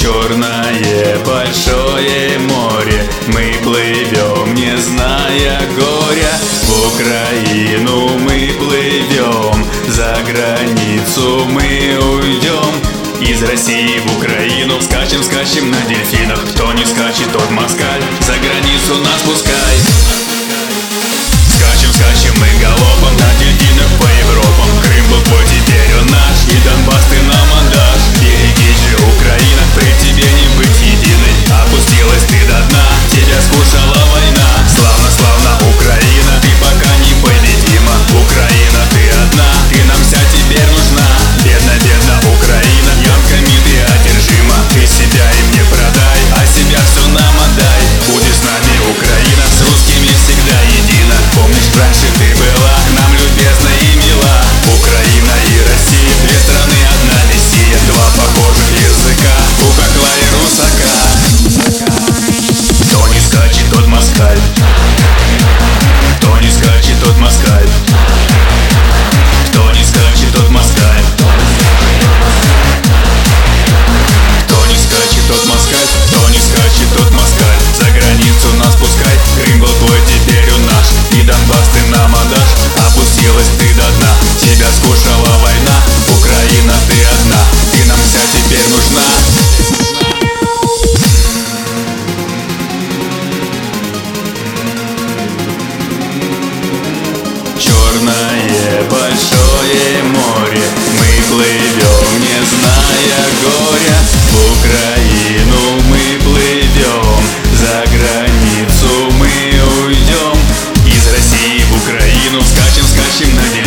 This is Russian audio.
Черное большое море, мы плывем, не зная горя. В Украину мы плывем, за границу мы уйдем. Из России в Украину скачем, скачем на дельфинах. Кто не скачет, тот москаль, за границу нас пускай. Скачем, скачем мы галопом на дельфинах по Европам. Крым был твой, теперь он наш, и Донбасс ты нам отдашь. Берегись же, Украина, при тебе не быть единой. Опустилась ты до дна, тебя скушала война. Славно, славно, Украина, ты пока непобедима. Украина, ты одна, ты нам вся теперь нужна. Бедна, бедна Украина, ямками ты одержима. Ты себя им не продай, а себя все нам отдай. Будешь с нами, Украина, с русскими всегда едина. Помнишь, раньше ты была к нам любезна и мила. Украина и Россия, две страны, одна Мессия. Два похожих языка, Кукакла и Русака. Кто не скачет, тот москаль. Кто не скачет, тот москаль. Кто не скачет, тот москаль. Кто не скачет, тот москаль. Кто не скачет, тот москаль. За границу нас пускай. Крым был твой, теперь он наш, и Донбасс ты нам отдашь. Опустилась ты до дна, тебя скушала война. Украина, ты одна, ты нам вся теперь нужна. Черное большое море, мы плывем, не зная горя. В Украину мы плывем, за границу мы уйдем. Из России в Украину скачем, скачем на